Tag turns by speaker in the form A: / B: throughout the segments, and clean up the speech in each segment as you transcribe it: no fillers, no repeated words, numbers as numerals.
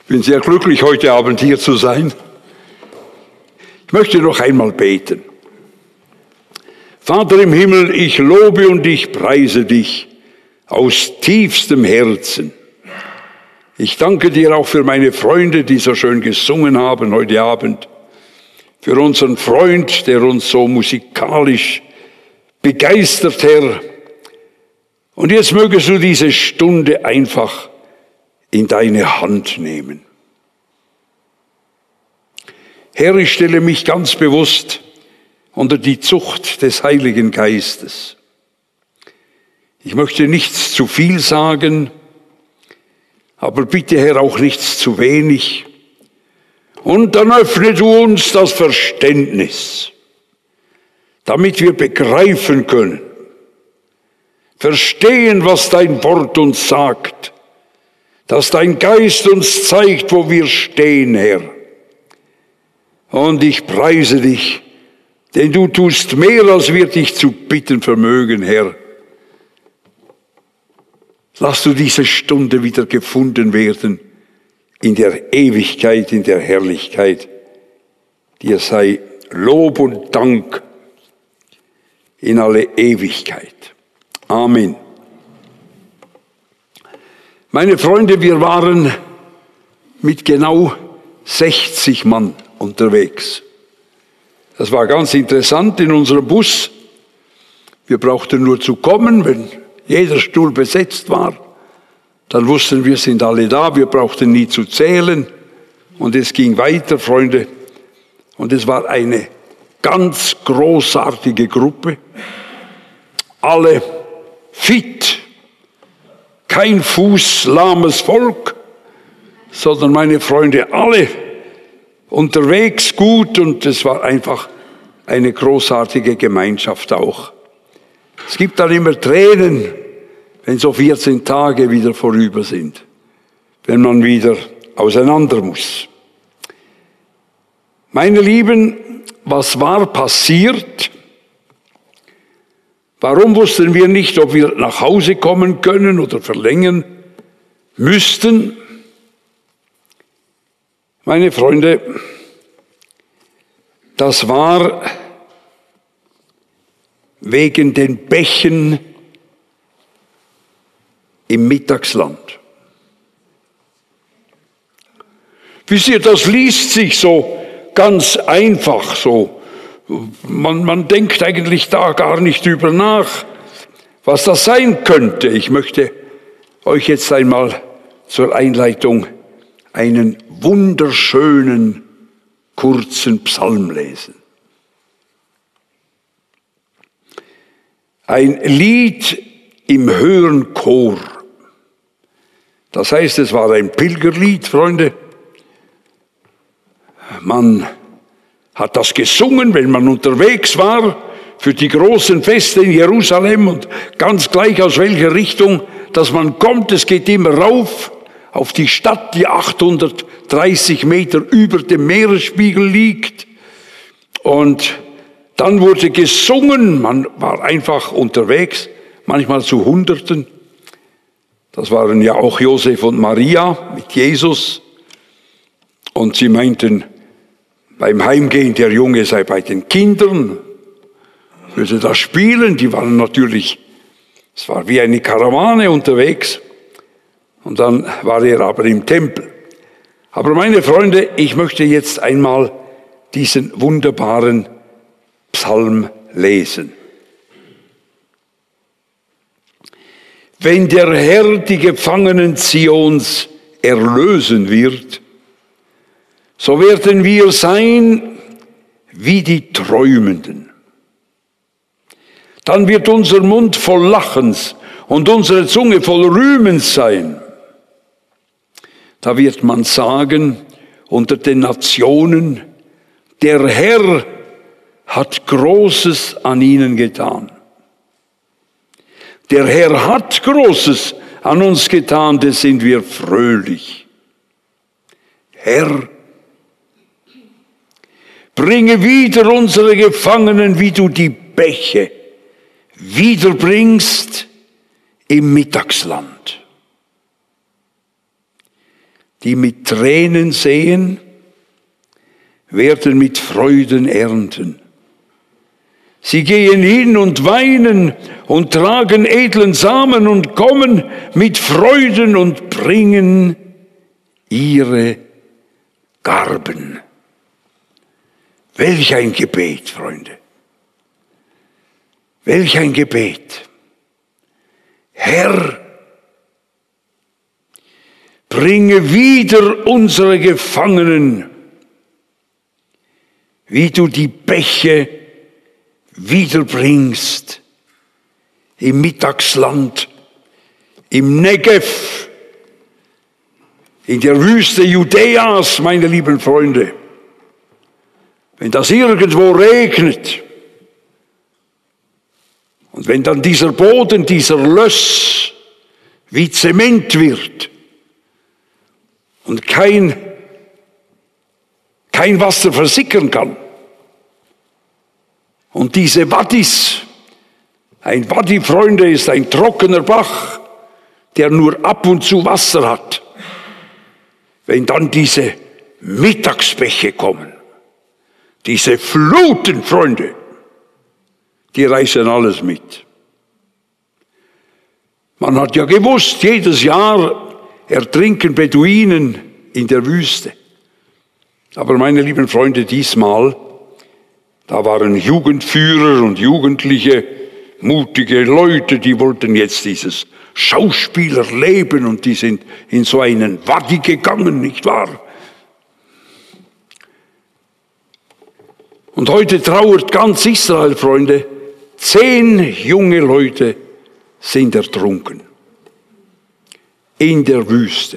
A: Ich bin sehr glücklich, heute Abend hier zu sein. Ich möchte noch einmal beten. Vater im Himmel, ich lobe und ich preise dich aus tiefstem Herzen. Ich danke dir auch für meine Freunde, die so schön gesungen haben heute Abend. Für unseren Freund, der uns so musikalisch begeistert, Herr. Und jetzt mögest du diese Stunde einfach in deine Hand nehmen. Herr, ich stelle mich ganz bewusst unter die Zucht des Heiligen Geistes. Ich möchte nichts zu viel sagen, aber bitte, Herr, auch nichts zu wenig. Und dann öffne du uns das Verständnis, damit wir begreifen können, verstehen, was dein Wort uns sagt, dass dein Geist uns zeigt, wo wir stehen, Herr. Und ich preise dich, denn du tust mehr, als wir dich zu bitten vermögen, Herr. Lass du diese Stunde wieder gefunden werden in der Ewigkeit, in der Herrlichkeit. Dir sei Lob und Dank in alle Ewigkeit. Amen. Meine Freunde, wir waren mit genau 60 Mann unterwegs. Das war ganz interessant in unserem Bus. Wir brauchten nur zu kommen, wenn jeder Stuhl besetzt war. Dann wussten wir, sind alle da. Wir brauchten nie zu zählen. Und es ging weiter, Freunde. Und es war eine ganz großartige Gruppe. Alle fit. Kein fußlahmes Volk, sondern meine Freunde, alle unterwegs gut. Und es war einfach eine großartige Gemeinschaft auch. Es gibt dann immer Tränen, wenn so 14 Tage wieder vorüber sind, wenn man wieder auseinander muss. Meine Lieben, was war passiert? Warum wussten wir nicht, ob wir nach Hause kommen können oder verlängern müssten? Meine Freunde, das war wegen den Bächen im Mittagsland. Wisst ihr, das liest sich so ganz einfach so. Man denkt eigentlich da gar nicht drüber nach, was das sein könnte. Ich möchte euch jetzt einmal zur Einleitung einen wunderschönen, kurzen Psalm lesen. Ein Lied im höheren Chor. Das heißt, es war ein Pilgerlied, Freunde. Man hat das gesungen, wenn man unterwegs war, für die großen Feste in Jerusalem und ganz gleich aus welcher Richtung, dass man kommt, es geht immer rauf auf die Stadt, die 830 Meter über dem Meeresspiegel liegt. Und dann wurde gesungen, man war einfach unterwegs, manchmal zu Hunderten. Das waren ja auch Josef und Maria mit Jesus. Und sie meinten, beim Heimgehen, der Junge sei bei den Kindern, würde da spielen. Die waren natürlich, es war wie eine Karawane unterwegs. Und dann war er aber im Tempel. Aber meine Freunde, ich möchte jetzt einmal diesen wunderbaren Psalm lesen. Wenn der Herr die Gefangenen Zions erlösen wird, so werden wir sein wie die Träumenden. Dann wird unser Mund voll Lachens und unsere Zunge voll Rühmens sein. Da wird man sagen unter den Nationen, der Herr hat Großes an ihnen getan. Der Herr hat Großes an uns getan, des sind wir fröhlich. Herr, bringe wieder unsere Gefangenen, wie du die Bäche wiederbringst im Mittagsland. die mit Tränen säen, werden mit Freuden ernten. Sie gehen hin und weinen und tragen edlen Samen und kommen mit Freuden und bringen ihre Garben. Welch ein Gebet, Freunde. Welch ein Gebet. Herr, bringe wieder unsere Gefangenen, wie du die Bäche wiederbringst im Mittagsland, im Negev, in der Wüste Judäas, meine lieben Freunde. Wenn das irgendwo regnet und wenn dann dieser Boden, dieser Löss wie Zement wird und kein Wasser versickern kann. Und diese Wadis, ein Wadi, Freunde, ist ein trockener Bach, der nur ab und zu Wasser hat. Wenn dann diese Mittagsbäche kommen, diese Fluten, Freunde, die reißen alles mit. Man hat ja gewusst, jedes Jahr ertrinken Beduinen in der Wüste. Aber meine lieben Freunde, diesmal, da waren Jugendführer und Jugendliche, mutige Leute, die wollten jetzt dieses Schauspiel erleben und die sind in so einen Wadi gegangen, nicht wahr? Und heute trauert ganz Israel, Freunde. 10 junge Leute sind ertrunken. In der Wüste.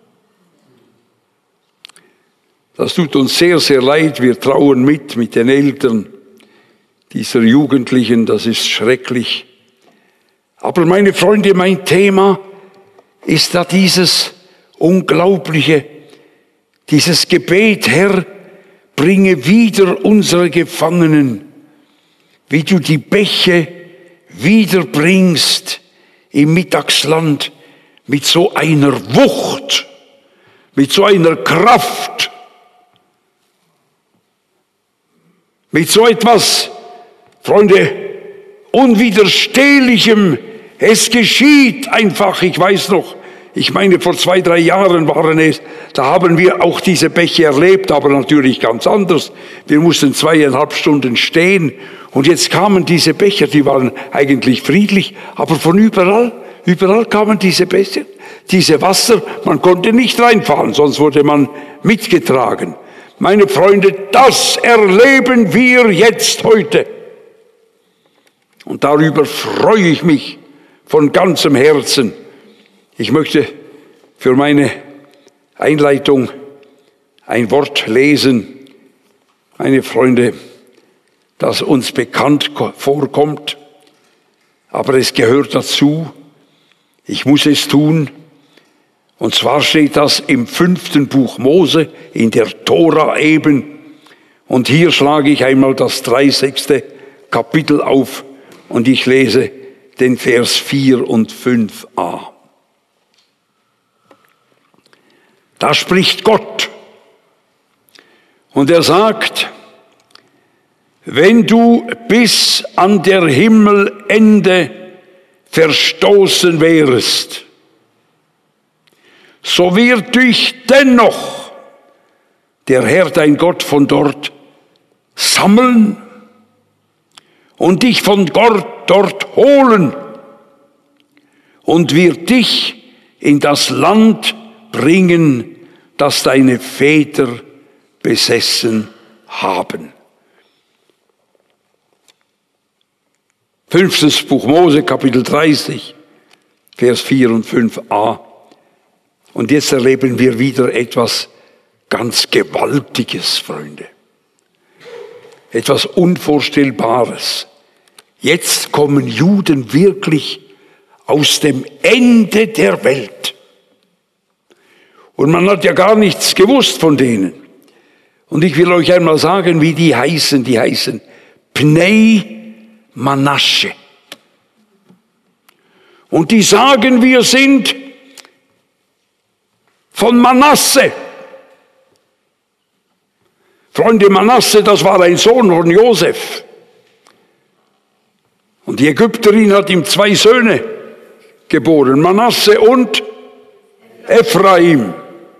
A: Das tut uns sehr, sehr leid. Wir trauern mit den Eltern dieser Jugendlichen. Das ist schrecklich. Aber meine Freunde, mein Thema ist da dieses Unglaubliche, dieses Gebet, Herr, bringe wieder unsere Gefangenen, wie du die Bäche wiederbringst im Mittagsland mit so einer Wucht, mit so einer Kraft, mit so etwas, Freunde, Unwiderstehlichem. Es geschieht einfach, ich weiß noch, ich meine, vor 2, 3 Jahren waren es, da haben wir auch diese Bäche erlebt, aber natürlich ganz anders. Wir mussten 2,5 Stunden stehen und jetzt kamen diese Becher, die waren eigentlich friedlich, aber von überall kamen diese Becher, diese Wasser, man konnte nicht reinfahren, sonst wurde man mitgetragen. Meine Freunde, das erleben wir jetzt heute. Und darüber freue ich mich von ganzem Herzen. Ich möchte für meine Einleitung ein Wort lesen, meine Freunde, das uns bekannt vorkommt, aber es gehört dazu. Ich muss es tun. Und zwar steht das im 5. Buch Mose, in der Tora eben. Und hier schlage ich einmal das 30. Kapitel auf und ich lese den Vers 4 und 5a. Da spricht Gott und er sagt, wenn du bis an der Himmelende verstoßen wärest, so wird dich dennoch der Herr dein Gott von dort sammeln und dich von dort holen und wird dich in das Land bringen, das deine Väter besessen haben. 5. Buch Mose, Kapitel 30, Vers 4 und 5a. Und jetzt erleben wir wieder etwas ganz Gewaltiges, Freunde. Etwas Unvorstellbares. Jetzt kommen Juden wirklich aus dem Ende der Welt. Und man hat ja gar nichts gewusst von denen. Und ich will euch einmal sagen, wie die heißen. Die heißen Pnei Manasche. Und die sagen, wir sind von Manasse. Freunde, Manasse, das war ein Sohn von Josef. Und die Ägypterin hat ihm 2 Söhne geboren, Manasse und Ephraim.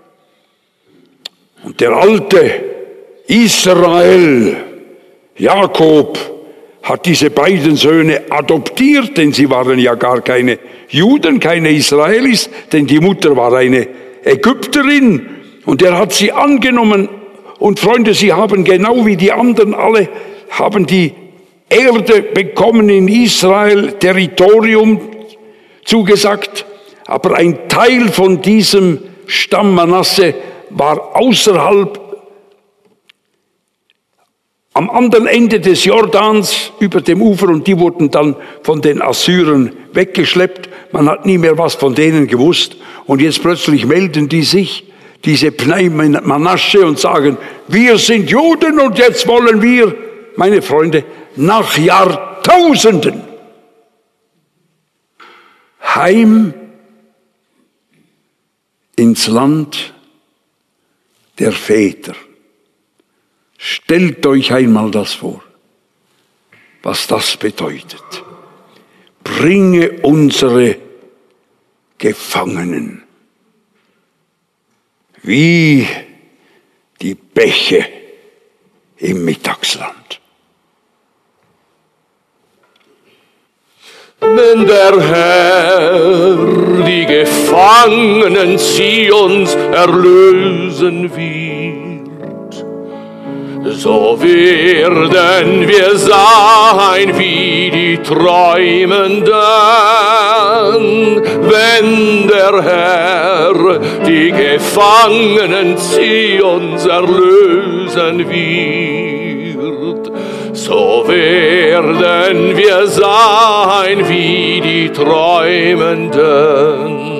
A: Und der alte Israel, Jakob, hat diese beiden Söhne adoptiert, denn sie waren ja gar keine Juden, keine Israelis, denn die Mutter war eine Ägypterin und er hat sie angenommen. Und Freunde, sie haben genau wie die anderen alle, haben die Erde bekommen in Israel, Territorium zugesagt, aber ein Teil von diesem Stamm Manasse war außerhalb, am anderen Ende des Jordans über dem Ufer, und die wurden dann von den Assyrern weggeschleppt. Man hat nie mehr was von denen gewusst. Und jetzt plötzlich melden die sich, diese Pnei Manasse, und sagen, wir sind Juden und jetzt wollen wir, meine Freunde, nach Jahrtausenden heim ins Land der Väter. Stellt euch einmal das vor, was das bedeutet. Bringe unsere Gefangenen wie die Bäche im Mittagsland.
B: Wenn der Herr die Gefangenen Zions erlösen wird, so werden wir sein wie die Träumenden. Wenn der Herr die Gefangenen Zions erlösen wird, so werden wir sein wie die Träumenden.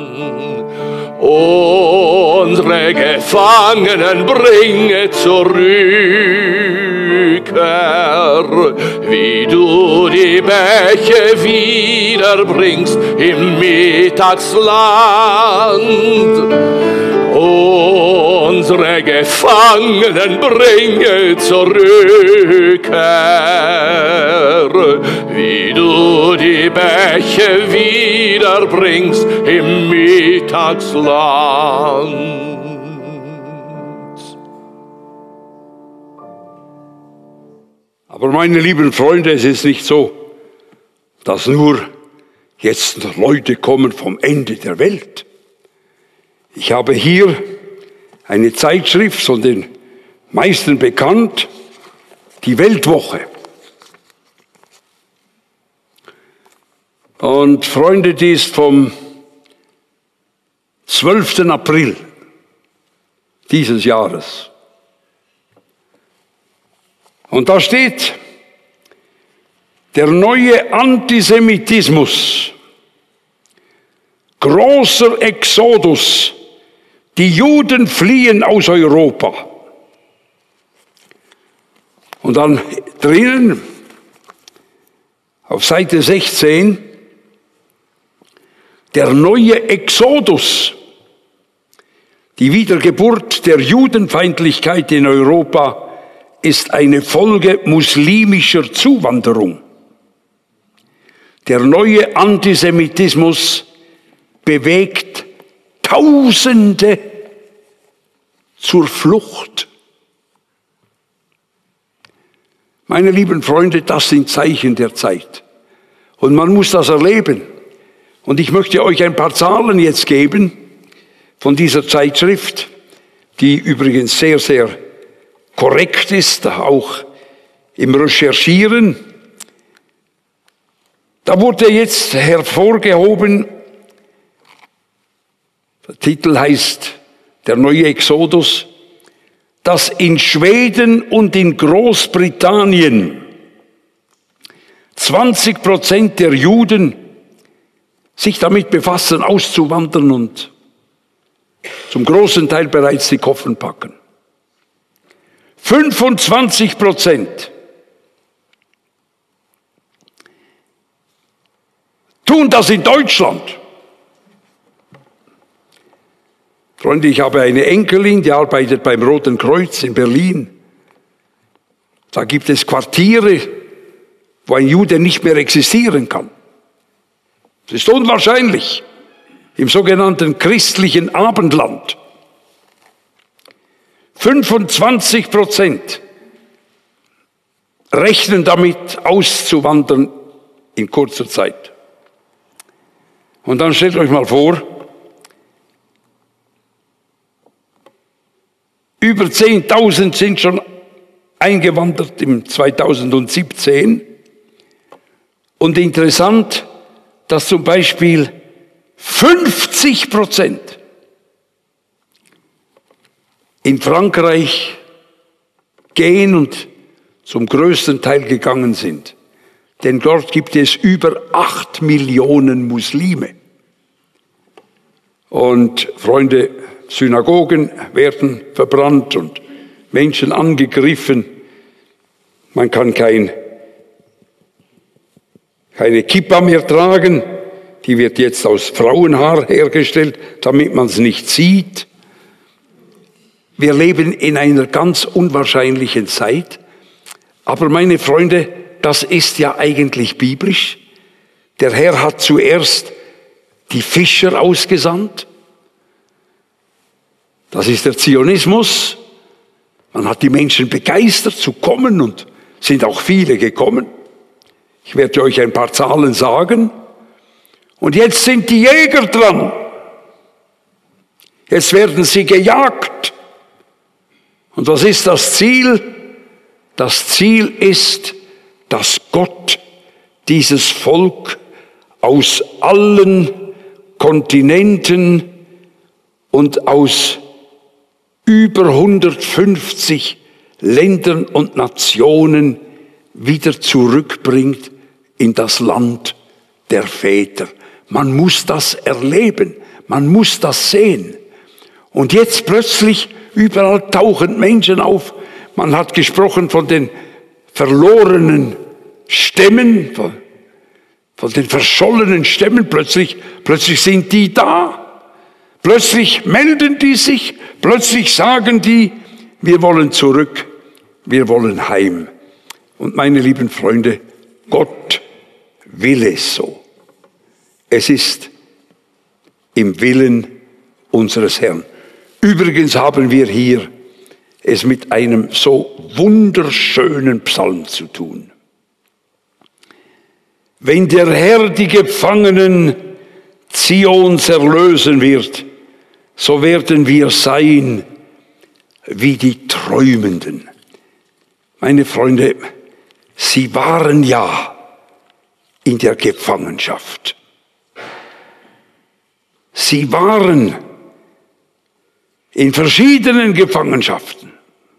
B: Unsere Gefangenen bringe zurück, Herr, wie du die Bäche wiederbringst im Mittagsland. Unsere Gefangenen bringe zurück, Herr, wie du die Bäche wiederbringst im Mittagsland.
A: Aber meine lieben Freunde, es ist nicht so, dass nur jetzt Leute kommen vom Ende der Welt. Ich habe hier eine Zeitschrift, von den meisten bekannt, die Weltwoche. Und Freunde, die ist vom 12. April dieses Jahres. Und da steht, der neue Antisemitismus, großer Exodus, die Juden fliehen aus Europa. Und dann drinnen, auf Seite 16, der neue Exodus, die Wiedergeburt der Judenfeindlichkeit in Europa, ist eine Folge muslimischer Zuwanderung. Der neue Antisemitismus bewegt Tausende zur Flucht. Meine lieben Freunde, das sind Zeichen der Zeit. Und man muss das erleben. Und ich möchte euch ein paar Zahlen jetzt geben von dieser Zeitschrift, die übrigens sehr, sehr korrekt ist, auch im Recherchieren. Da wurde jetzt hervorgehoben, der Titel heißt Der neue Exodus, dass in Schweden und in Großbritannien 20% der Juden sich damit befassen, auszuwandern und zum großen Teil bereits die Koffer packen. 25% tun das in Deutschland. Freunde, ich habe eine Enkelin, die arbeitet beim Roten Kreuz in Berlin. Da gibt es Quartiere, wo ein Jude nicht mehr existieren kann. Das ist unwahrscheinlich. Im sogenannten christlichen Abendland. 25% rechnen damit, auszuwandern in kurzer Zeit. Und dann stellt euch mal vor, über 10.000 sind schon eingewandert im 2017. Und interessant, dass zum Beispiel 50% in Frankreich gehen und zum größten Teil gegangen sind. Denn dort gibt es über 8 Millionen Muslime. Und Freunde, Synagogen werden verbrannt und Menschen angegriffen. Man kann keine Kippa mehr tragen. Die wird jetzt aus Frauenhaar hergestellt, damit man es nicht sieht. Wir leben in einer ganz unwahrscheinlichen Zeit. Aber meine Freunde, das ist ja eigentlich biblisch. Der Herr hat zuerst die Fischer ausgesandt. Das ist der Zionismus. Man hat die Menschen begeistert zu kommen und sind auch viele gekommen. Ich werde euch ein paar Zahlen sagen. Und jetzt sind die Jäger dran. Jetzt werden sie gejagt. Und was ist das Ziel? Das Ziel ist, dass Gott dieses Volk aus allen Kontinenten und aus über 150 Ländern und Nationen wieder zurückbringt in das Land der Väter. Man muss das erleben, man muss das sehen. Und jetzt plötzlich überall tauchen Menschen auf. Man hat gesprochen von den verlorenen Stämmen, von den verschollenen Stämmen. Plötzlich sind die da. Plötzlich melden die sich. Plötzlich sagen die, wir wollen zurück, wir wollen heim. Und meine lieben Freunde, Gott will es so. Es ist im Willen unseres Herrn. Übrigens haben wir hier es mit einem so wunderschönen Psalm zu tun. Wenn der Herr die Gefangenen Zions erlösen wird, so werden wir sein wie die Träumenden. Meine Freunde, sie waren ja in der Gefangenschaft. Sie waren in verschiedenen Gefangenschaften.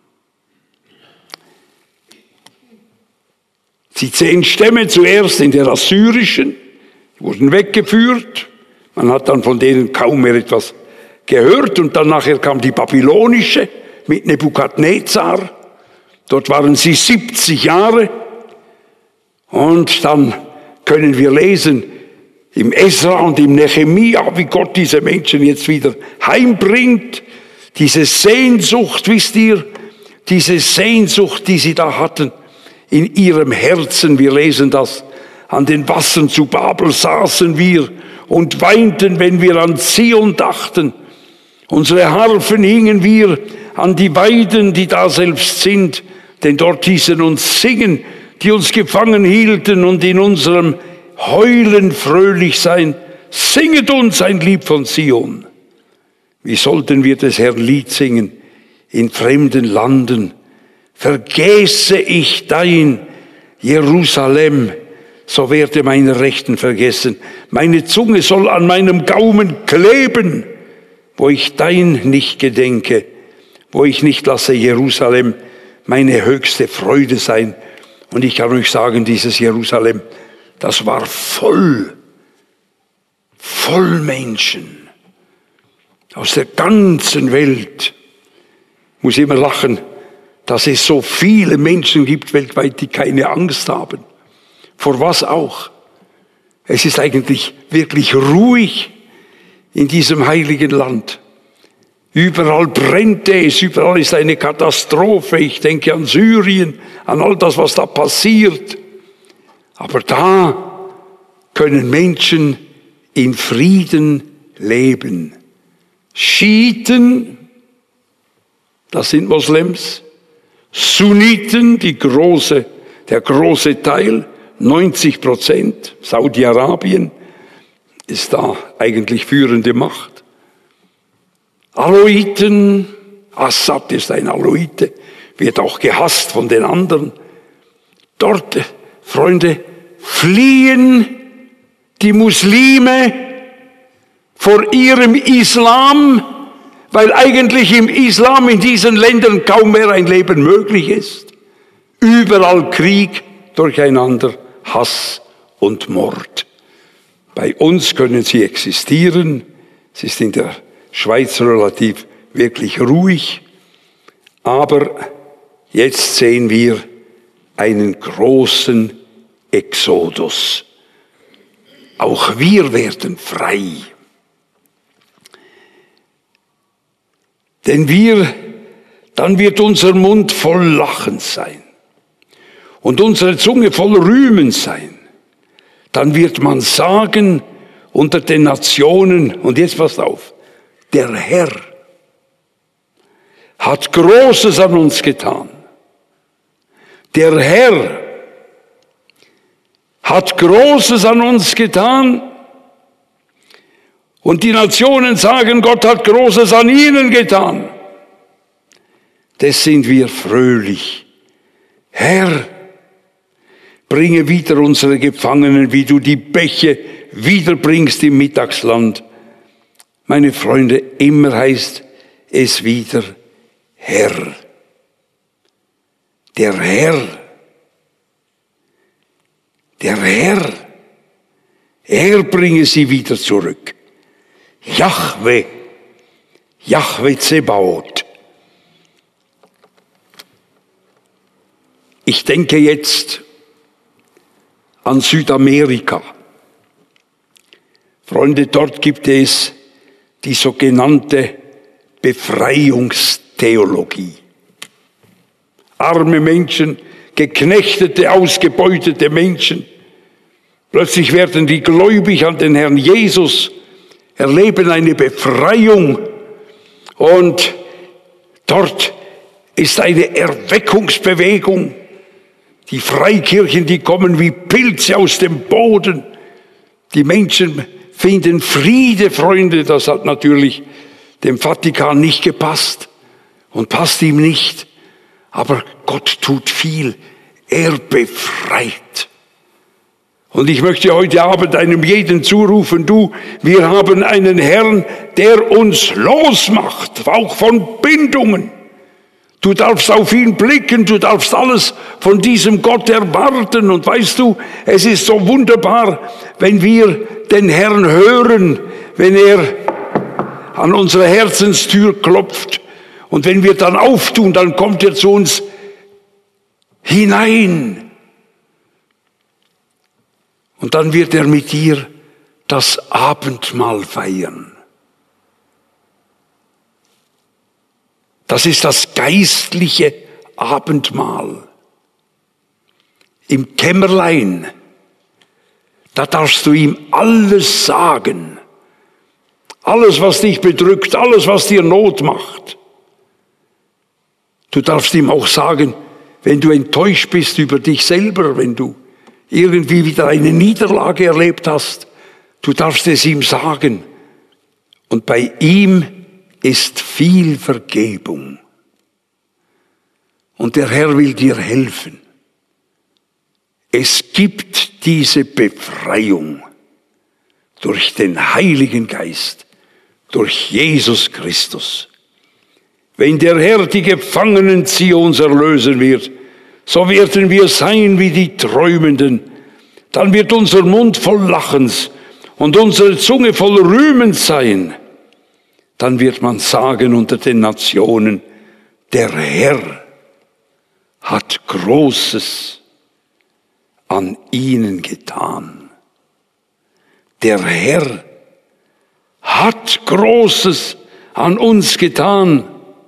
A: Die 10 Stämme zuerst in der assyrischen, wurden weggeführt. Man hat dann von denen kaum mehr etwas gehört. Und dann nachher kam die babylonische mit Nebukadnezar. Dort waren sie 70 Jahre. Und dann können wir lesen im Esra und im Nehemia, wie Gott diese Menschen jetzt wieder heimbringt. Diese Sehnsucht, wisst ihr, diese Sehnsucht, die sie da hatten in ihrem Herzen. Wir lesen das. An den Wassern zu Babel saßen wir und weinten, wenn wir an Zion dachten. Unsere Harfen hingen wir an die Weiden, die da selbst sind, denn dort hießen uns singen, die uns gefangen hielten und in unserem Heulen fröhlich sein. Singet uns ein Lied von Zion. Wie sollten wir des Herrn Lied singen in fremden Landen? Vergesse ich dein Jerusalem, so werde meine Rechten vergessen. Meine Zunge soll an meinem Gaumen kleben, wo ich dein nicht gedenke, wo ich nicht lasse Jerusalem meine höchste Freude sein. Und ich kann euch sagen, dieses Jerusalem, das war voll Menschen aus der ganzen Welt. Ich muss immer lachen, dass es so viele Menschen gibt weltweit, die keine Angst haben. Vor was auch? Es ist eigentlich wirklich ruhig in diesem heiligen Land. Überall brennt es, überall ist eine Katastrophe. Ich denke an Syrien, an all das, was da passiert. Aber da können Menschen in Frieden leben. Schiiten, das sind Moslems. Sunniten, der große Teil, 90%. Saudi-Arabien ist da eigentlich führende Macht. Alawiten, Assad ist ein Alawite, wird auch gehasst von den anderen. Dort, Freunde, fliehen die Muslime vor ihrem Islam, weil eigentlich im Islam in diesen Ländern kaum mehr ein Leben möglich ist. Überall Krieg, Durcheinander, Hass und Mord. Bei uns können sie existieren. Es ist in der Schweiz relativ wirklich ruhig. Aber jetzt sehen wir einen großen Exodus. Auch wir werden frei. Denn dann wird unser Mund voll Lachen sein und unsere Zunge voll Rühmen sein. Dann wird man sagen unter den Nationen, und jetzt passt auf, der Herr hat Großes an uns getan. Der Herr hat Großes an uns getan. Und die Nationen sagen, Gott hat Großes an ihnen getan. Des sind wir fröhlich. Herr, bringe wieder unsere Gefangenen, wie du die Bäche wiederbringst im Mittagsland. Meine Freunde, immer heißt es wieder Herr. Der Herr. Der Herr. Er bringe sie wieder zurück. Jahwe, Jahwe Zebaoth. Ich denke jetzt an Südamerika. Freunde, dort gibt es die sogenannte Befreiungstheologie. Arme Menschen, geknechtete, ausgebeutete Menschen. Plötzlich werden die gläubig an den Herrn Jesus, erleben eine Befreiung und dort ist eine Erweckungsbewegung. Die Freikirchen, die kommen wie Pilze aus dem Boden. Die Menschen finden Friede, Freunde. Das hat natürlich dem Vatikan nicht gepasst und passt ihm nicht. Aber Gott tut viel. Er befreit. Und ich möchte heute Abend einem jeden zurufen, wir haben einen Herrn, der uns losmacht, auch von Bindungen. Du darfst auf ihn blicken, du darfst alles von diesem Gott erwarten. Und weißt du, es ist so wunderbar, wenn wir den Herrn hören, wenn er an unsere Herzenstür klopft. Und wenn wir dann auftun, dann kommt er zu uns hinein. Und dann wird er mit dir das Abendmahl feiern. Das ist das geistliche Abendmahl. Im Kämmerlein, da darfst du ihm alles sagen. Alles, was dich bedrückt, alles, was dir Not macht. Du darfst ihm auch sagen, wenn du enttäuscht bist über dich selber, wenn du irgendwie wieder eine Niederlage erlebt hast, du darfst es ihm sagen. Und bei ihm ist viel Vergebung. Und der Herr will dir helfen. Es gibt diese Befreiung durch den Heiligen Geist, durch Jesus Christus. Wenn der Herr die Gefangenen Zions erlösen wird, so werden wir sein wie die Träumenden. Dann wird unser Mund voll Lachens und unsere Zunge voll Rühmens sein. Dann wird man sagen unter den Nationen, der Herr hat Großes an ihnen getan. Der Herr hat Großes an uns getan.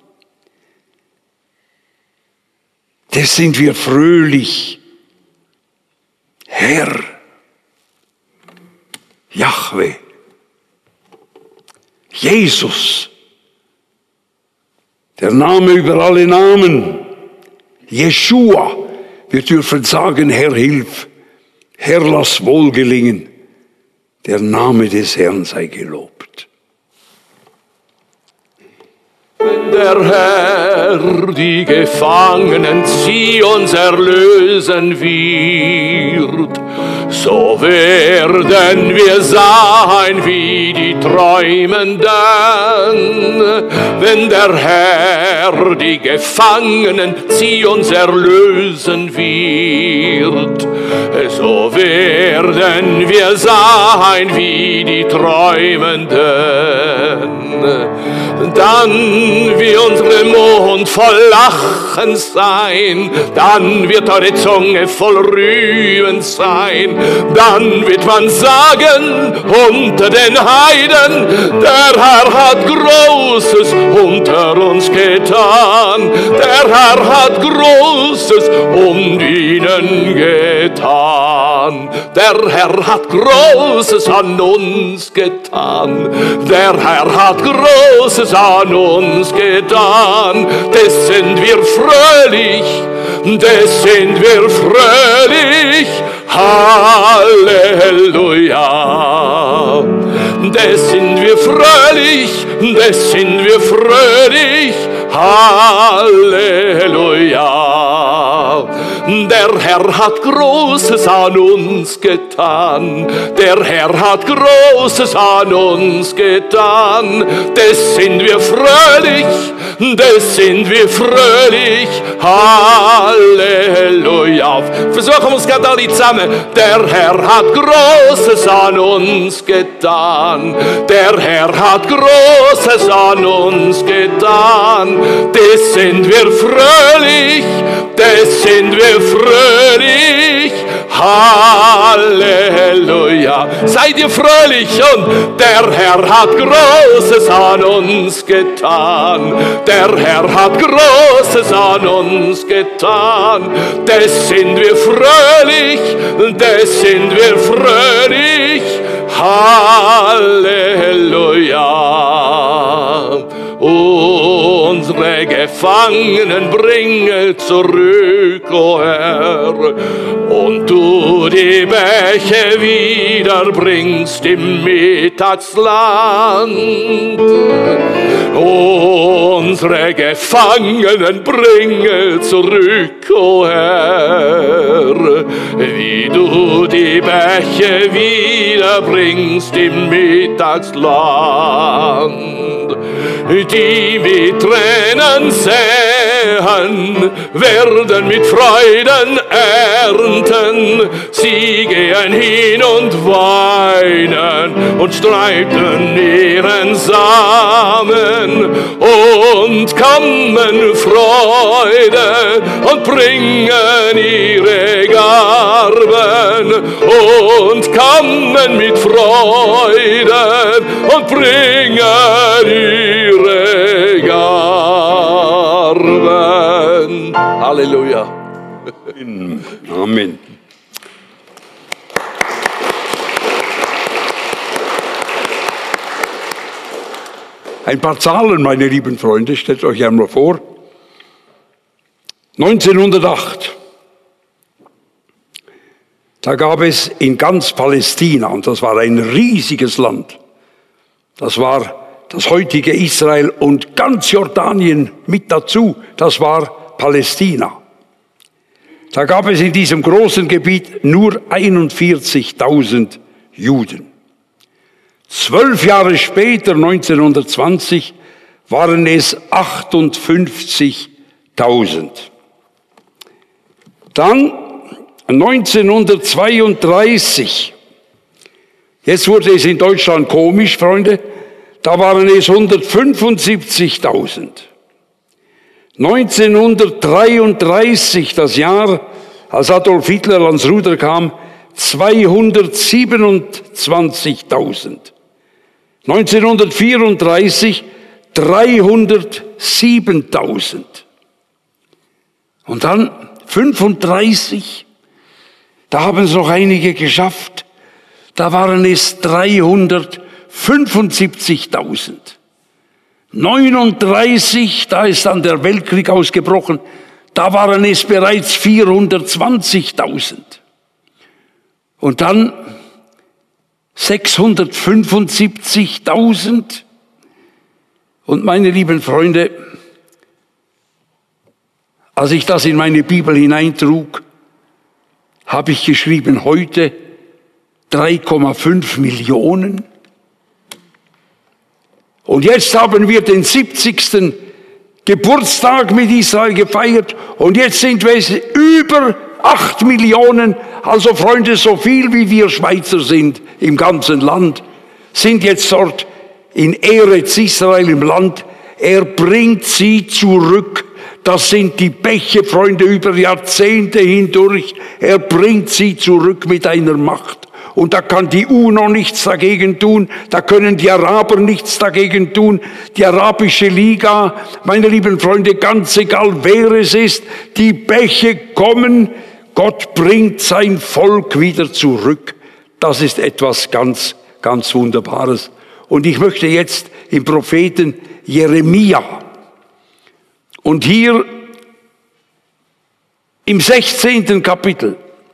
A: Das sind wir fröhlich. Herr, Jahwe, Jesus, der Name über alle Namen, Jeschua, wir dürfen sagen, Herr, hilf, Herr, lass wohlgelingen, der Name des Herrn sei gelobt.
B: Wenn der Herr die Gefangenen Zions erlösen wird, so werden wir sein wie die Träumenden. Wenn der Herr die Gefangenen Zions erlösen wird, so werden wir sein wie die Träumenden. Dann wird unsere Mund voll Lachen sein, dann wird eure Zunge voll Rühmen sein, dann wird man sagen unter den Heiden, der Herr hat Großes unter uns getan, der Herr hat Großes um ihnen getan, der Herr hat Großes an uns getan, der Herr hat Großes an uns getan, des sind wir fröhlich, des sind wir fröhlich, Halleluja. Des sind wir fröhlich, des sind wir fröhlich, Halleluja. Der Herr hat Großes an uns getan, der Herr hat Großes an uns getan, des sind wir fröhlich, des sind wir fröhlich, Halleluja. Versuchen wir es gerade alle zusammen. Der Herr hat Großes an uns getan, der Herr hat Großes an uns getan, des sind wir fröhlich, des sind wir fröhlich, Halleluja. Seid ihr fröhlich und der Herr hat Großes an uns getan, der Herr hat Großes an uns getan, des sind wir fröhlich, des sind wir fröhlich, Halleluja. Unsere Gefangenen bringe zurück, o Herr, und du die Bäche wieder bringst im Mittagsland. Unsere Gefangenen bringe zurück, o Herr, wie du die Bäche wieder bringst im Mittagsland. Die mit Tränen säen, werden mit Freuden ernten. Sie gehen hin und weinen und streiten ihren Samen und kammen Freude und bringen ihre Garben und kammen mit Freude und bringen ihre Garben. Halleluja.
A: Amen. Ein paar Zahlen, meine lieben Freunde, stellt euch einmal vor. 1908, da gab es in ganz Palästina, und das war ein riesiges Land, das war das heutige Israel und ganz Jordanien mit dazu, das war Palästina. Da gab es in diesem großen Gebiet nur 41.000 Juden. 12 Jahre später, 1920, waren es 58.000. Dann 1932, jetzt wurde es in Deutschland komisch, Freunde, da waren es 175.000. 1933, das Jahr, als Adolf Hitler ans Ruder kam, 227.000. 1934 307.000. Und dann 35, da haben es noch einige geschafft, da waren es 375.000. 39, da ist dann der Weltkrieg ausgebrochen, da waren es bereits 420.000. Und dann 675.000. Und meine lieben Freunde, als ich das in meine Bibel hineintrug, habe ich geschrieben, heute 3,5 Millionen. Und jetzt haben wir den 70. Geburtstag mit Israel gefeiert und jetzt sind wir über 8 Millionen, also Freunde, so viel wie wir Schweizer sind im ganzen Land, sind jetzt dort in Eretz Israel im Land. Er bringt sie zurück. Das sind die Bäche, Freunde, über Jahrzehnte hindurch. Er bringt sie zurück mit einer Macht. Und da kann die UNO nichts dagegen tun, da können die Araber nichts dagegen tun, die Arabische Liga, meine lieben Freunde, ganz egal wer es ist, die Bäche kommen, Gott bringt sein Volk wieder zurück. Das ist etwas ganz, ganz Wunderbares. Und ich möchte jetzt im Propheten Jeremia und hier im 16. Kapitel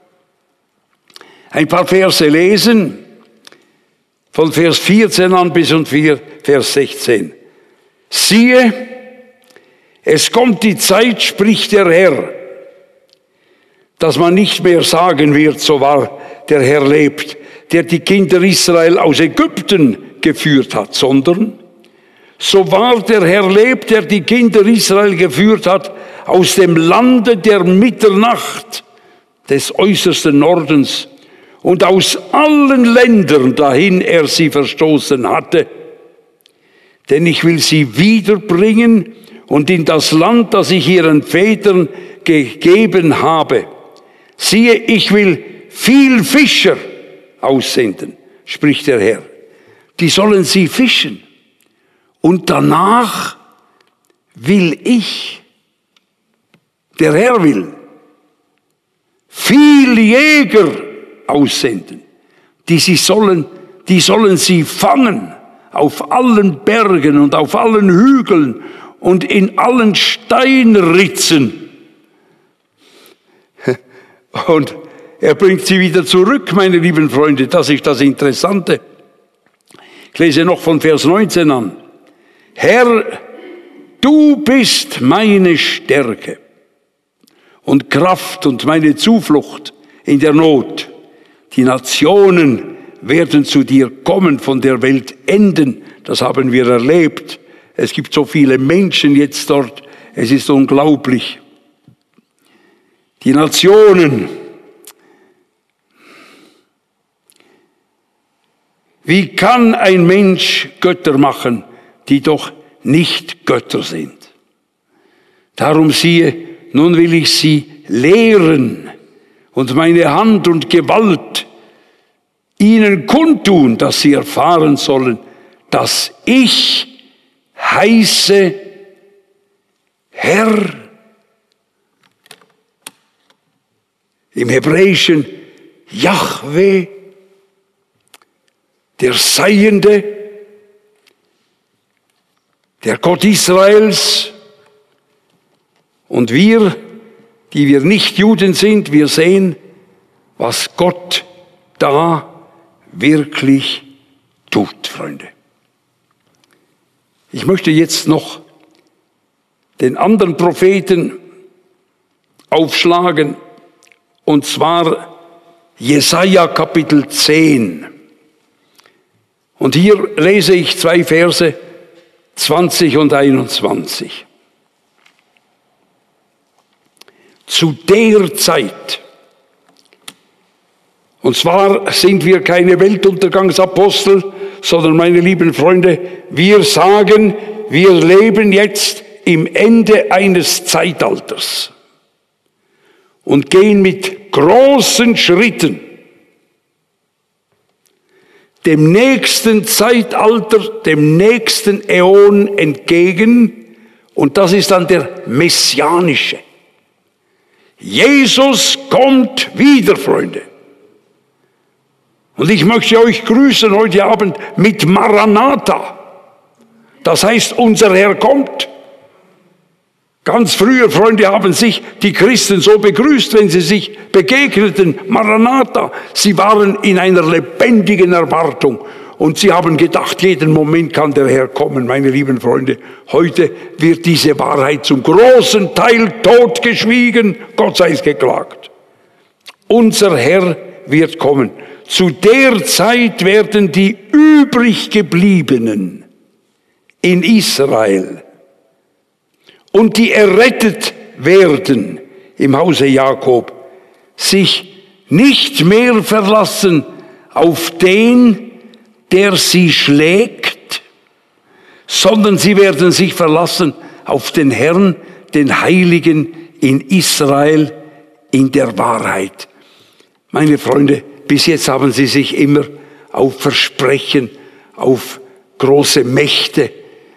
A: ein paar Verse lesen, von Vers 14 an bis und Vers 16. Siehe, es kommt die Zeit, spricht der Herr, dass man nicht mehr sagen wird, so wahr der Herr lebt, der die Kinder Israel aus Ägypten geführt hat, sondern so wahr der Herr lebt, der die Kinder Israel geführt hat, aus dem Lande der Mitternacht des äußersten Nordens und aus allen Ländern, dahin er sie verstoßen hatte. Denn ich will sie wiederbringen und in das Land, das ich ihren Vätern gegeben habe. Siehe, ich will viel Fischer aussenden, spricht der Herr. Die sollen sie fischen. Und danach will ich, der Herr will, viel Jäger aussenden. Die sollen sie fangen auf allen Bergen und auf allen Hügeln und in allen Steinritzen. Und er bringt sie wieder zurück, meine lieben Freunde. Das ist das Interessante. Ich lese noch von Vers 19 an. Herr, du bist meine Stärke und Kraft und meine Zuflucht in der Not. Die Nationen werden zu dir kommen von der Welt enden. Das haben wir erlebt. Es gibt so viele Menschen jetzt dort. Es ist unglaublich. Die Nationen. Wie kann ein Mensch Götter machen, die doch nicht Götter sind? Darum siehe, nun will ich sie lehren und meine Hand und Gewalt ihnen kundtun, dass sie erfahren sollen, dass ich heiße Herr. Im Hebräischen Jahwe, der Seiende, der Gott Israels. Und wir, die wir nicht Juden sind, wir sehen, was Gott da wirklich tut, Freunde. Ich möchte jetzt noch den anderen Propheten aufschlagen, und zwar Jesaja Kapitel 10. Und hier lese ich 2 Verse, 20 und 21. Zu der Zeit, und zwar sind wir keine Weltuntergangsapostel, sondern meine lieben Freunde, wir sagen, wir leben jetzt im Ende eines Zeitalters und gehen mit großen Schritten dem nächsten Zeitalter, dem nächsten Äon entgegen. Und das ist dann der messianische. Jesus kommt wieder, Freunde. Und ich möchte euch grüßen heute Abend mit Maranatha. Das heißt, unser Herr kommt. Ganz früher, Freunde, haben sich die Christen so begrüßt, wenn sie sich begegneten. Maranatha. Sie waren in einer lebendigen Erwartung. Und sie haben gedacht, jeden Moment kann der Herr kommen, meine lieben Freunde. Heute wird diese Wahrheit zum großen Teil totgeschwiegen. Gott sei es geklagt. Unser Herr wird kommen. Zu der Zeit werden die übrig gebliebenen in Israel und die errettet werden im Hause Jakob sich nicht mehr verlassen auf den, der sie schlägt, sondern sie werden sich verlassen auf den Herrn, den Heiligen in Israel, in der Wahrheit. Meine Freunde, bis jetzt haben sie sich immer auf Versprechen, auf große Mächte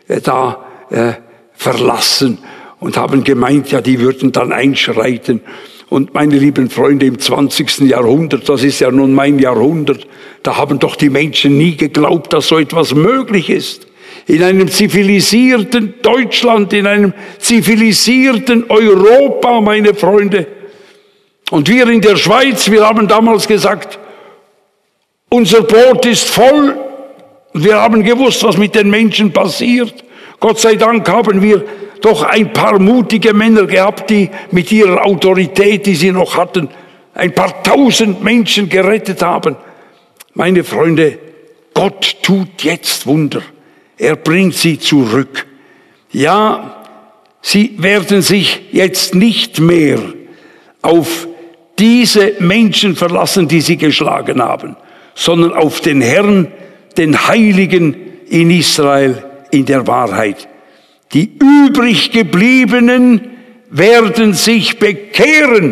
A: verlassen und haben gemeint, ja, die würden dann einschreiten. Und meine lieben Freunde, im 20. Jahrhundert, das ist ja nun mein Jahrhundert, da haben doch die Menschen nie geglaubt, dass so etwas möglich ist. In einem zivilisierten Deutschland, in einem zivilisierten Europa, meine Freunde. Und wir in der Schweiz, wir haben damals gesagt, unser Boot ist voll. Und wir haben gewusst, was mit den Menschen passiert. Gott sei Dank haben wir doch ein paar mutige Männer gehabt, die mit ihrer Autorität, die sie noch hatten, ein paar tausend Menschen gerettet haben. Meine Freunde, Gott tut jetzt Wunder. Er bringt sie zurück. Ja, sie werden sich jetzt nicht mehr auf diese Menschen verlassen, die sie geschlagen haben, sondern auf den Herrn, den Heiligen in Israel, in der Wahrheit. Die übrig gebliebenen werden sich bekehren.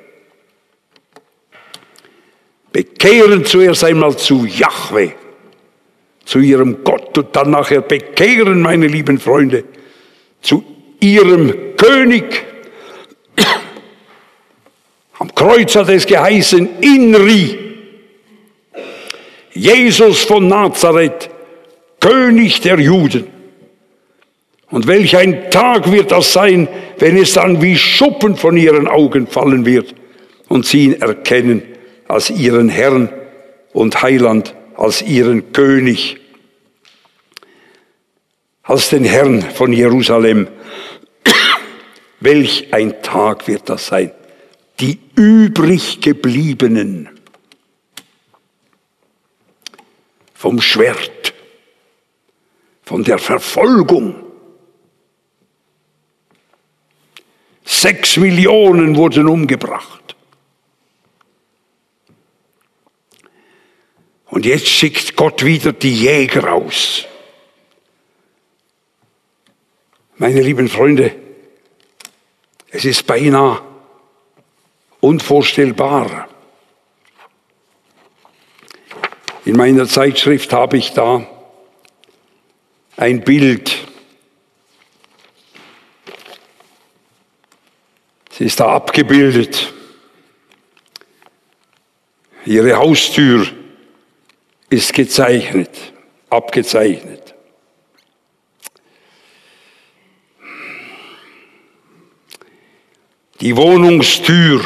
A: Bekehren zuerst einmal zu Jahwe, zu ihrem Gott, und dann nachher bekehren, meine lieben Freunde, zu ihrem König. Am Kreuz hat es geheißen, Inri, Jesus von Nazareth, König der Juden. Und welch ein Tag wird das sein, wenn es dann wie Schuppen von ihren Augen fallen wird und sie ihn erkennen als ihren Herrn und Heiland, als ihren König, als den Herrn von Jerusalem. Welch ein Tag wird das sein. Die übrig gebliebenen vom Schwert, von der Verfolgung. 6 Millionen wurden umgebracht. Und jetzt schickt Gott wieder die Jäger aus. Meine lieben Freunde, es ist beinahe unvorstellbar. In meiner Zeitschrift habe ich da ein Bild. Sie ist da abgebildet. Ihre Haustür ist gezeichnet, abgezeichnet. Die Wohnungstür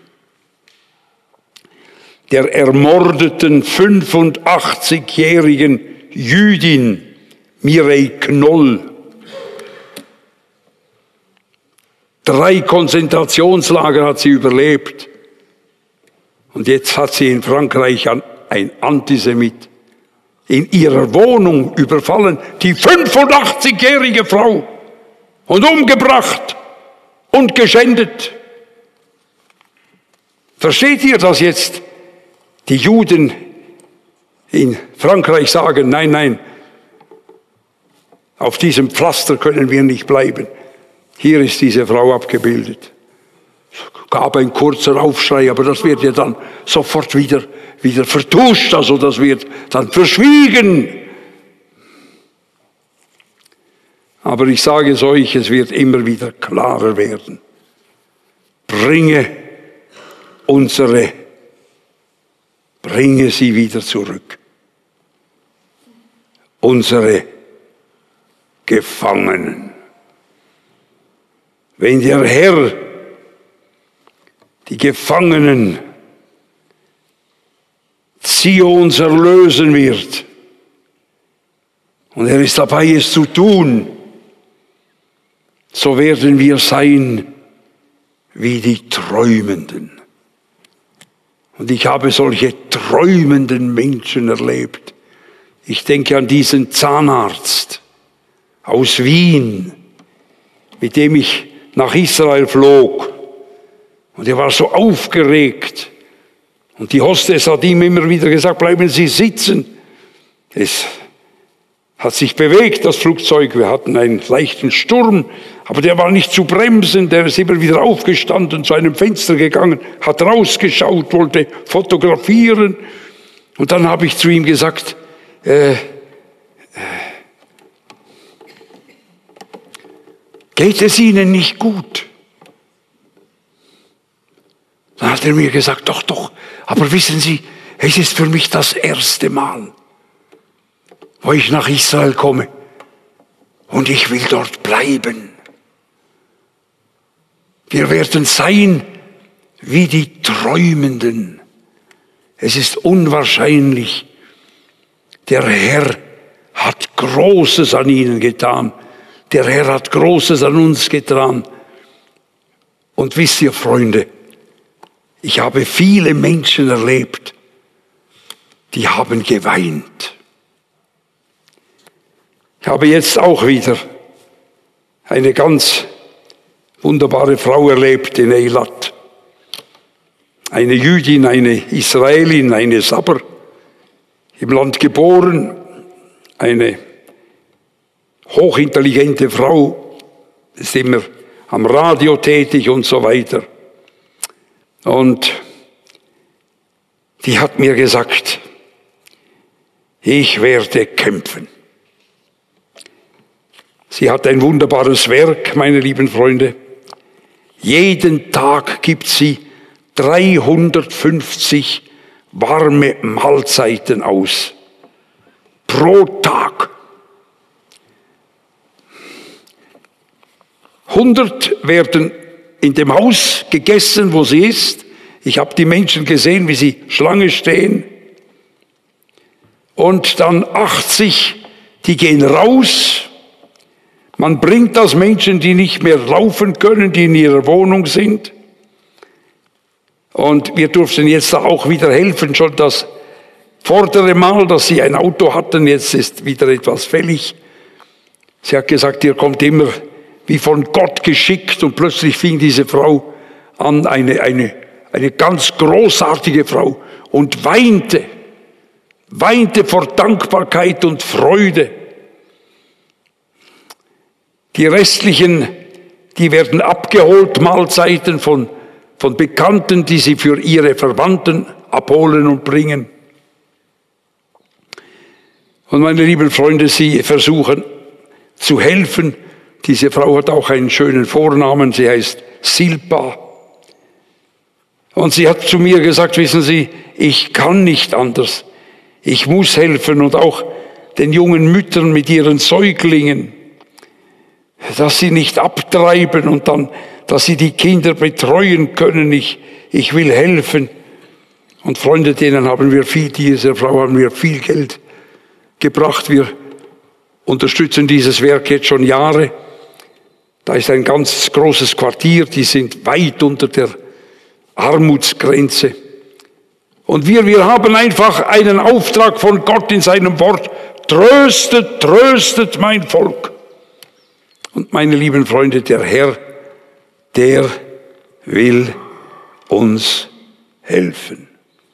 A: der ermordeten 85-jährigen Jüdin Mireille Knoll. 3 Konzentrationslager hat sie überlebt. Und jetzt hat sie in Frankreich ein Antisemit in ihrer Wohnung überfallen, die 85-jährige Frau, und umgebracht und geschändet. Versteht ihr, dass jetzt die Juden in Frankreich sagen, nein, nein, auf diesem Pflaster können wir nicht bleiben. Hier ist diese Frau abgebildet. Es gab ein kurzer Aufschrei, aber das wird ja dann sofort wieder wieder vertuscht, also das wird dann verschwiegen. Aber ich sage es euch, es wird immer wieder klarer werden. Bringe sie wieder zurück. Unsere Gefangenen. Wenn der Herr die Gefangenen Zions erlösen wird, und er ist dabei, es zu tun, so werden wir sein wie die Träumenden. Und ich habe solche träumenden Menschen erlebt. Ich denke an diesen Zahnarzt aus Wien, mit dem ich nach Israel flog. Und er war so aufgeregt. Und die Hostess hat ihm immer wieder gesagt, bleiben Sie sitzen. Es hat sich bewegt, das Flugzeug. Wir hatten einen leichten Sturm, aber der war nicht zu bremsen. Der ist immer wieder aufgestanden, zu einem Fenster gegangen, hat rausgeschaut, wollte fotografieren. Und dann habe ich zu ihm gesagt, geht es Ihnen nicht gut? Dann hat er mir gesagt, doch, aber wissen Sie, es ist für mich das erste Mal, wo ich nach Israel komme und ich will dort bleiben. Wir werden sein wie die Träumenden. Es ist unwahrscheinlich. Der Herr hat Großes an ihnen getan. Der Herr hat Großes an uns getan. Und wisst ihr, Freunde, ich habe viele Menschen erlebt, die haben geweint. Ich habe jetzt auch wieder eine ganz wunderbare Frau erlebt in Eilat. Eine Jüdin, eine Israelin, eine Sabber, im Land geboren, eine hochintelligente Frau, ist immer am Radio tätig und so weiter. Und die hat mir gesagt, ich werde kämpfen. Sie hat ein wunderbares Werk, meine lieben Freunde. Jeden Tag gibt sie 350 warme Mahlzeiten aus. Pro Tag. 100 werden in dem Haus gegessen, wo sie ist. Ich habe die Menschen gesehen, wie sie Schlange stehen. Und dann 80, die gehen raus. Man bringt das Menschen, die nicht mehr laufen können, die in ihrer Wohnung sind. Und wir durften jetzt da auch wieder helfen. Schon das vordere Mal, dass sie ein Auto hatten, jetzt ist wieder etwas fällig. Sie hat gesagt, ihr kommt immer wie von Gott geschickt. Und plötzlich fing diese Frau an, eine ganz großartige Frau, und weinte vor Dankbarkeit und Freude. Die restlichen, die werden abgeholt, Mahlzeiten von Bekannten, die sie für ihre Verwandten abholen und bringen. Und meine lieben Freunde, sie versuchen zu helfen. Diese Frau hat auch einen schönen Vornamen, sie heißt Silpa. Und sie hat zu mir gesagt, wissen Sie, ich kann nicht anders. Ich muss helfen, und auch den jungen Müttern mit ihren Säuglingen, dass sie nicht abtreiben und dann, dass sie die Kinder betreuen können. Ich will helfen. Und Freunde, dieser Frau haben wir viel Geld gebracht. Wir unterstützen dieses Werk jetzt schon Jahre. Da ist ein ganz großes Quartier, die sind weit unter der Armutsgrenze. Und wir haben einfach einen Auftrag von Gott in seinem Wort. Tröstet, tröstet mein Volk. Und meine lieben Freunde, der Herr, der will uns helfen.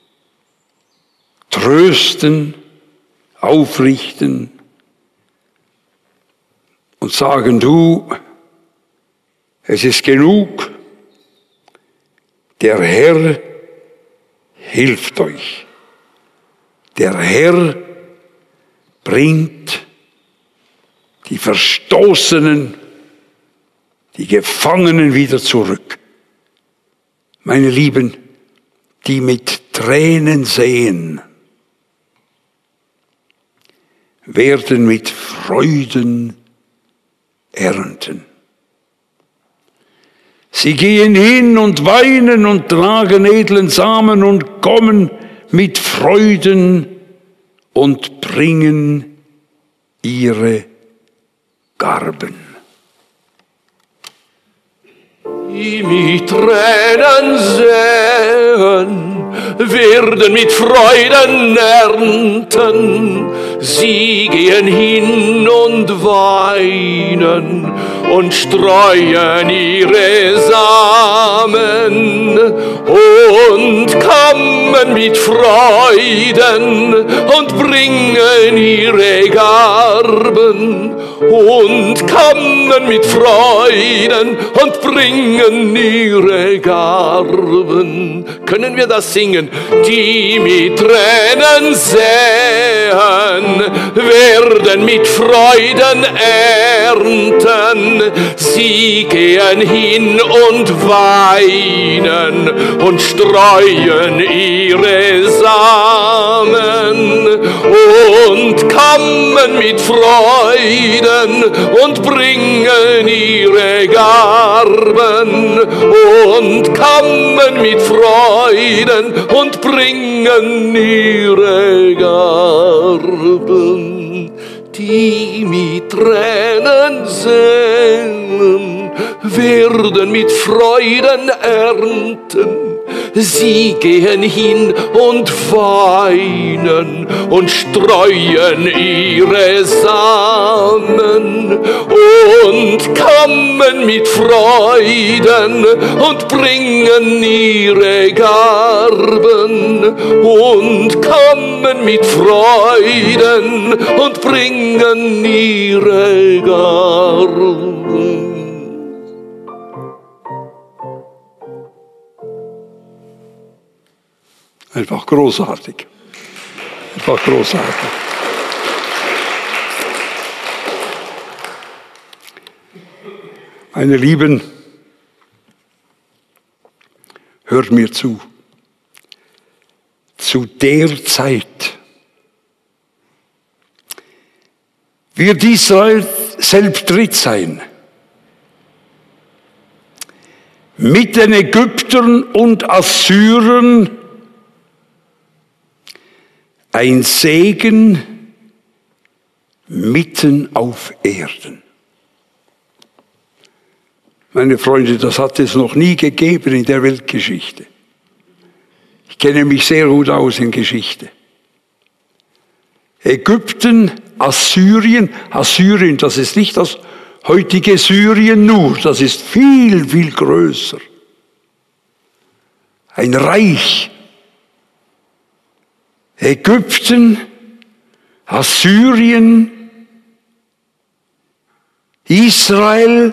A: Trösten, aufrichten und sagen, du, es ist genug, der Herr hilft euch. Der Herr bringt die Verstoßenen, die Gefangenen wieder zurück. Meine Lieben, die mit Tränen sehen, werden mit Freuden ernten. Sie gehen hin und weinen und tragen edlen Samen und kommen mit Freuden und bringen ihre Garben.
B: Die mit Tränen säen, werden mit Freuden ernten. Sie gehen hin und weinen und streuen ihre Samen und kommen mit Freuden und bringen ihre Garben und kommen mit Freuden und bringen ihre Garben. Können wir das singen? Die mit Tränen säen, werden mit Freuden ernten. Sie gehen hin und weinen und streuen ihre Samen und kommen mit Freuden und bringen ihre Garben und kommen mit Freuden und bringen ihre Garben. Die mit Tränen säen, werden mit Freuden ernten. Sie gehen hin und weinen und streuen ihre Samen und kommen mit Freuden und bringen ihre Garben und kommen mit Freuden und bringen ihre Garben.
A: Einfach großartig. Einfach großartig. Meine Lieben, hört mir zu. Zu der Zeit wird Israel selbsttritt sein. Mit den Ägyptern und Assyrern ein Segen mitten auf Erden. Meine Freunde, das hat es noch nie gegeben in der Weltgeschichte. Ich kenne mich sehr gut aus in Geschichte. Ägypten, Assyrien, das ist nicht das heutige Syrien nur, das ist viel, viel größer. Ein Reich. Ägypten, Assyrien, Israel,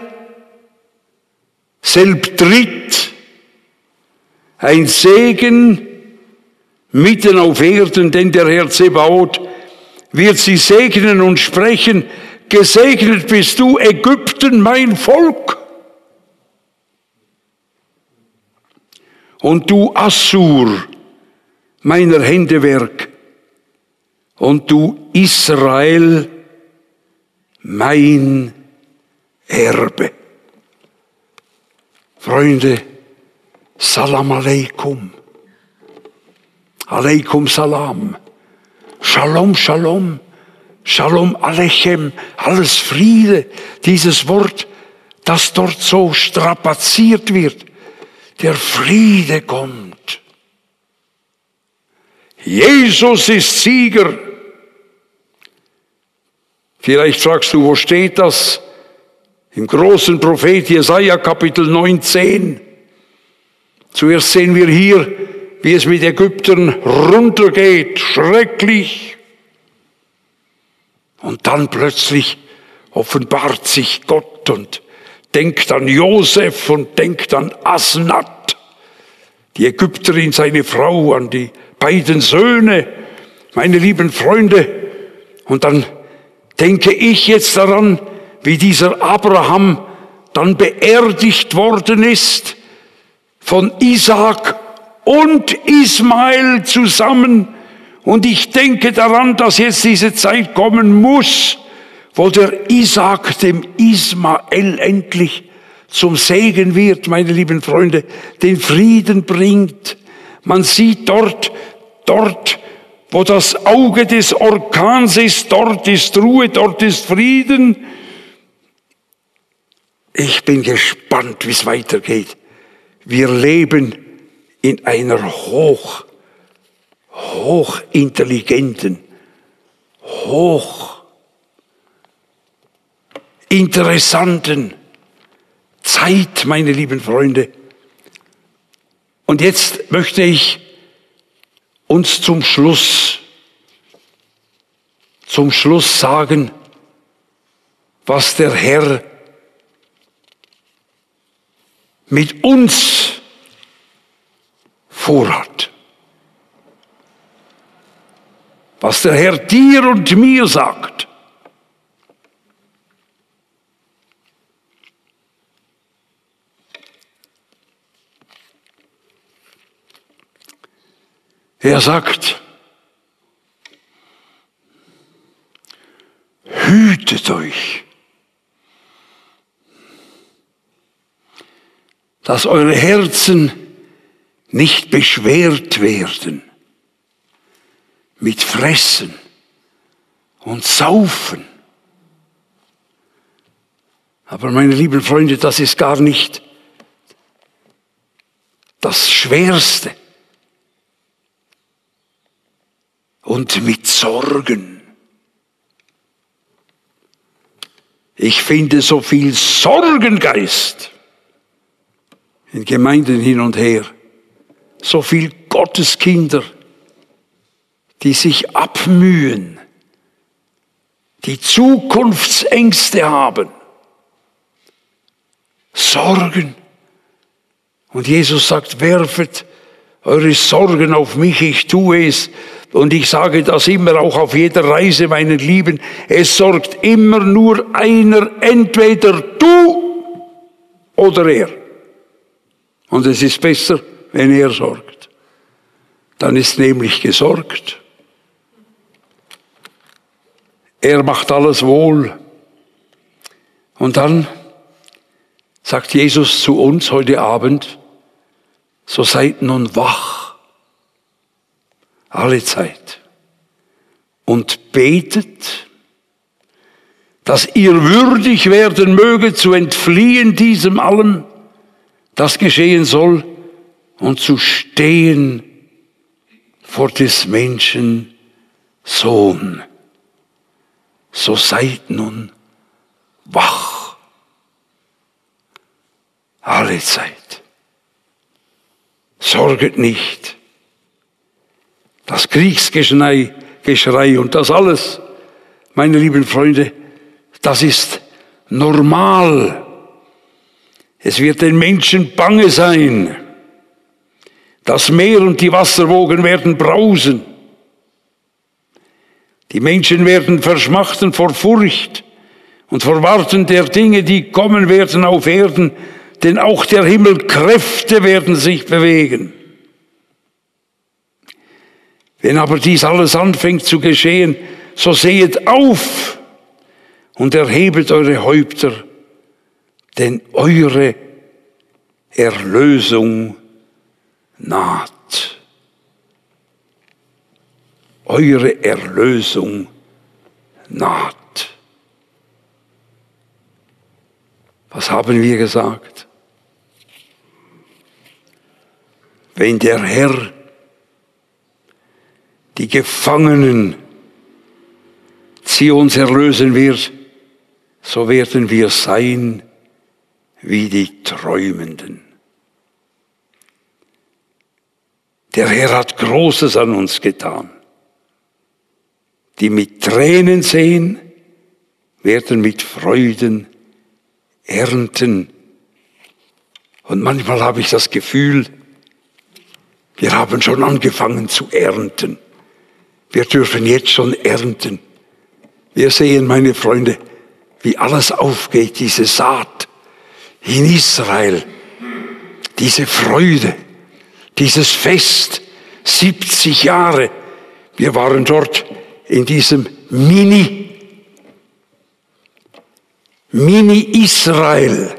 A: selbsttritt, ein Segen mitten auf Erden, denn der Herr Zebaoth wird sie segnen und sprechen: Gesegnet bist du, Ägypten, mein Volk. Und du, Assur, meiner Hände Werk, und du, Israel, mein Erbe. Freunde, Salam Aleikum. Aleikum Salam. Shalom, Shalom. Shalom Alechem. Alles Friede. Dieses Wort, das dort so strapaziert wird. Der Friede kommt. Jesus ist Sieger. Vielleicht fragst du, wo steht das? Im großen Prophet Jesaja, Kapitel 19. Zuerst sehen wir hier, wie es mit Ägyptern runtergeht, schrecklich. Und dann plötzlich offenbart sich Gott und denkt an Josef und denkt an Asnat, die Ägypterin, seine Frau, an die beiden Söhne. meine lieben Freunde, und dann denke ich jetzt daran, wie dieser Abraham dann beerdigt worden ist von Isaak und Ismael zusammen. Und ich denke daran, dass jetzt diese Zeit kommen muss, wo der Isaak dem Ismael endlich zum Segen wird, meine lieben Freunde, den Frieden bringt. Man sieht dort, wo das Auge des Orkans ist, dort ist Ruhe, dort ist Frieden. Ich bin gespannt, wie es weitergeht. Wir leben in einer hochintelligenten, hochinteressanten Zeit, meine lieben Freunde. Und jetzt möchte ich uns zum Schluss sagen, was der Herr mit uns vorhat. Was der Herr dir und mir sagt. Er sagt, hütet euch, dass eure Herzen nicht beschwert werden mit Fressen und Saufen. Aber meine lieben Freunde, das ist gar nicht das Schwerste. Und mit Sorgen. Ich finde so viel Sorgengeist in Gemeinden hin und her. So viel Gotteskinder, die sich abmühen, die Zukunftsängste haben. Sorgen. Und Jesus sagt, werfet eure Sorgen auf mich, ich tue es. Und ich sage das immer auch auf jeder Reise, meinen Lieben, es sorgt immer nur einer, entweder du oder er. Und es ist besser, wenn er sorgt. Dann ist nämlich gesorgt. Er macht alles wohl. Und dann sagt Jesus zu uns heute Abend, so seid nun wach. Alle Zeit. Und betet, dass ihr würdig werden möge, zu entfliehen diesem allem, das geschehen soll, und zu stehen vor des Menschen Sohn. So seid nun wach. Alle Zeit. Sorget nicht. Das Kriegsgeschrei und das alles, meine lieben Freunde, das ist normal. Es wird den Menschen bange sein. Das Meer und die Wasserwogen werden brausen. Die Menschen werden verschmachten vor Furcht und vor Warten der Dinge, die kommen werden auf Erden, denn auch der Himmel Kräfte werden sich bewegen. Wenn aber dies alles anfängt zu geschehen, so sehet auf und erhebet eure Häupter, denn eure Erlösung naht. Eure Erlösung naht. Was haben wir gesagt? Wenn der Herr die Gefangenen Zions erlösen wird, so werden wir sein wie die Träumenden. Der Herr hat Großes an uns getan. Die mit Tränen sehen, werden mit Freuden ernten. Und manchmal habe ich das Gefühl, wir haben schon angefangen zu ernten. Wir dürfen jetzt schon ernten. Wir sehen, meine Freunde, wie alles aufgeht, diese Saat in Israel, diese Freude, dieses Fest, 70 Jahre. Wir waren dort in diesem Mini-Israel,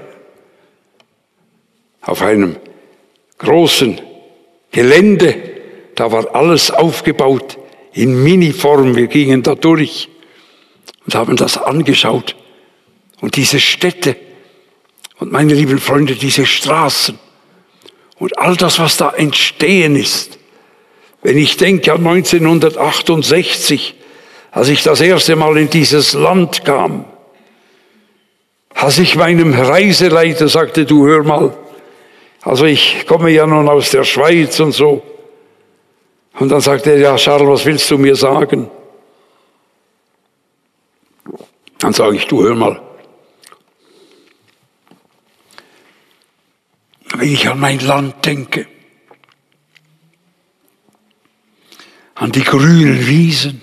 A: auf einem großen Gelände. Da war alles aufgebaut in Mini-Form. Wir gingen da durch und haben das angeschaut. Und diese Städte und meine lieben Freunde, diese Straßen und all das, was da entstehen ist. Wenn ich denke an 1968, als ich das erste Mal in dieses Land kam, als ich meinem Reiseleiter sagte, du hör mal, also ich komme ja nun aus der Schweiz und so. Und dann sagte er, ja Charles, was willst du mir sagen? Dann sage ich, du hör mal, wenn ich an mein Land denke, an die grünen Wiesen,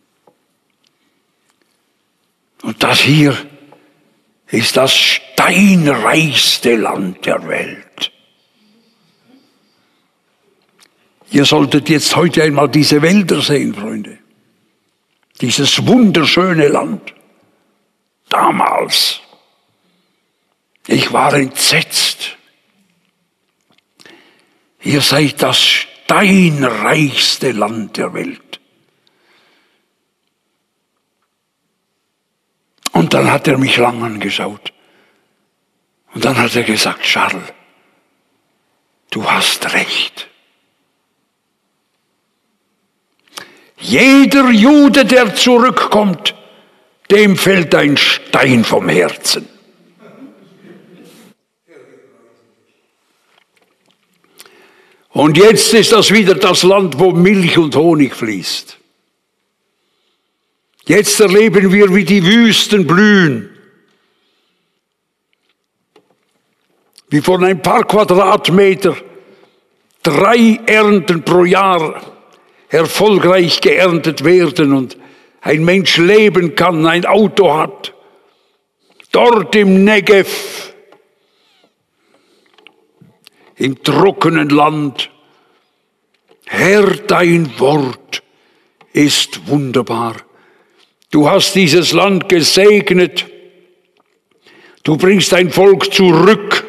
A: und das hier ist das steinreichste Land der Welt. Ihr solltet jetzt heute einmal diese Wälder sehen, Freunde. Dieses wunderschöne Land. Damals. Ich war entsetzt. Ihr seid das steinreichste Land der Welt. Und dann hat er mich lang angeschaut. Und dann hat er gesagt, Charles, du hast recht. Jeder Jude, der zurückkommt, dem fällt ein Stein vom Herzen. Und jetzt ist das wieder das Land, wo Milch und Honig fließt. Jetzt erleben wir, wie die Wüsten blühen. Wie von ein paar Quadratmeter 3 Ernten pro Jahr erfolgreich geerntet werden und ein Mensch leben kann, ein Auto hat. Dort im Negev, im trockenen Land. Herr, dein Wort ist wunderbar. Du hast dieses Land gesegnet. Du bringst dein Volk zurück.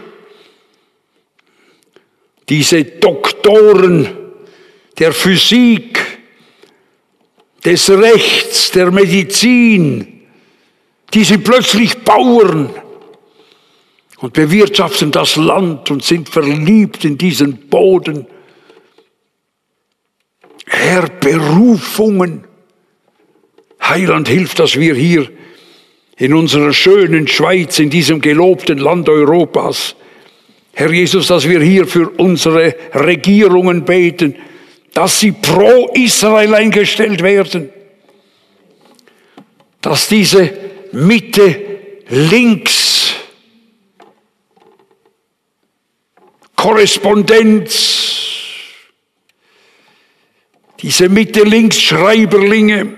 A: Diese Doktoren der Physik, des Rechts, der Medizin, die sind plötzlich Bauern und bewirtschaften das Land und sind verliebt in diesen Boden. Herr, Berufungen. Heiland, hilf, dass wir hier in unserer schönen Schweiz, in diesem gelobten Land Europas, Herr Jesus, dass wir hier für unsere Regierungen beten, dass sie pro Israel eingestellt werden, dass diese Mitte-Links Korrespondenz, diese Mitte-Links-Schreiberlinge,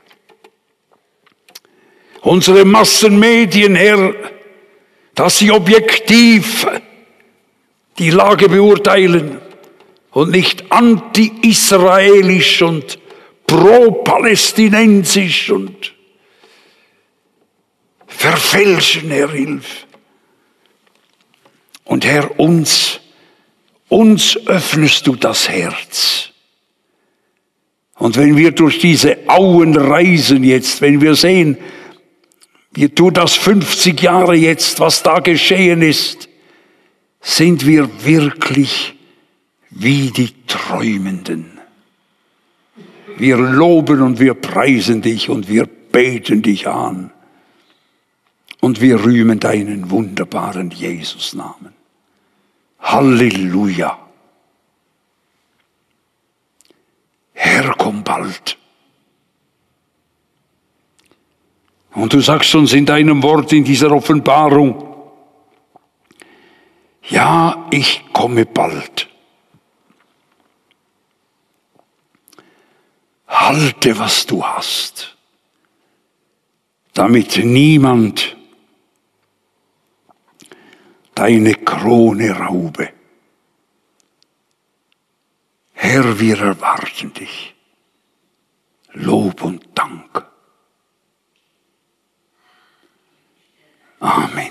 A: unsere Massenmedien, Herr, dass sie objektiv die Lage beurteilen und nicht anti-israelisch und pro-palästinensisch und verfälschen, Herr, hilf. Und Herr, uns öffnest du das Herz. Und wenn wir durch diese Auen reisen jetzt, wenn wir sehen, wir tun das 50 Jahre jetzt, was da geschehen ist, sind wir wirklich wie die Träumenden. Wir loben und wir preisen dich und wir beten dich an. Und wir rühmen deinen wunderbaren Jesus-Namen. Halleluja. Herr, komm bald. Und du sagst uns in deinem Wort, in dieser Offenbarung, ja, ich komme bald. Behalte, was du hast, damit niemand deine Krone raube. Herr, wir erwarten dich. Lob und Dank. Amen.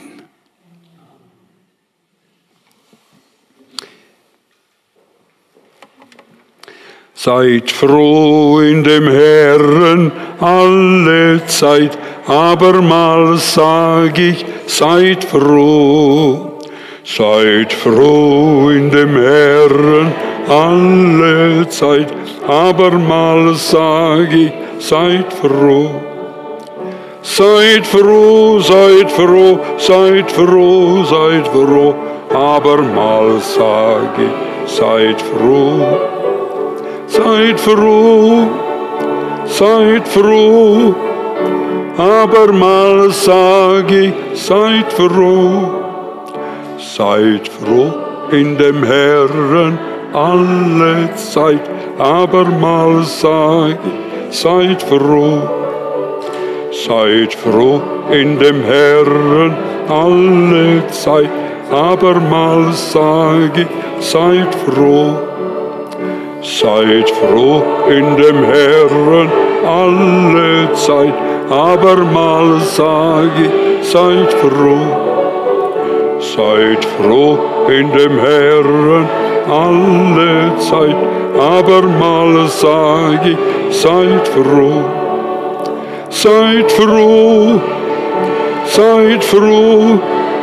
A: Seid froh in dem Herrn alle Zeit, abermals sag ich, seid froh. Seid froh in dem Herrn alle Zeit, abermals sag ich, seid froh. Seid froh, seid froh, seid froh, seid froh, abermals sag ich, seid froh. Seid froh, seid froh, abermals sag ich, seid froh. Seid froh in dem Herrn alle Zeit, abermals sag ich, seid froh. Seid froh in dem Herrn alle Zeit, abermals sag ich, seid froh. Seid froh in dem Herrn alle Zeit, abermals sag ich, seid froh. Seid froh in dem Herrn alle Zeit, abermals sag ich, seid froh. Seid froh, seid froh,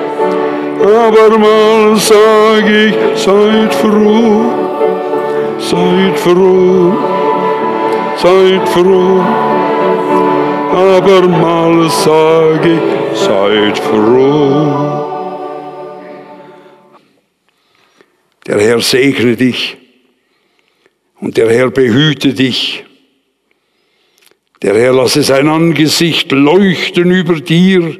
A: abermals sag ich, seid froh. Seid froh, seid froh, abermals sag ich, seid froh. Der Herr segne dich und der Herr behüte dich. Der Herr lasse sein Angesicht leuchten über dir.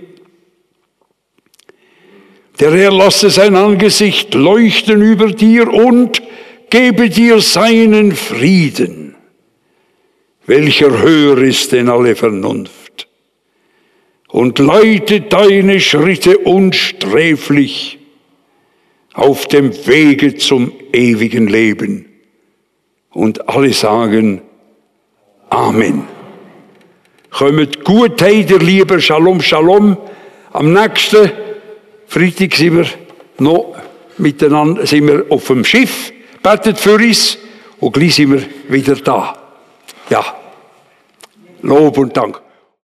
A: Der Herr lasse sein Angesicht leuchten über dir und gebe dir seinen Frieden, welcher höher ist denn alle Vernunft, und leite deine Schritte unsträflich auf dem Wege zum ewigen Leben. Und alle sagen Amen. Kommt gut heim, ihr Lieben, Shalom, Shalom. Am nächsten Freitag sind wir noch miteinander, auf dem Schiff. Betet für uns und gleich sind wir wieder da. Ja, Lob und Dank.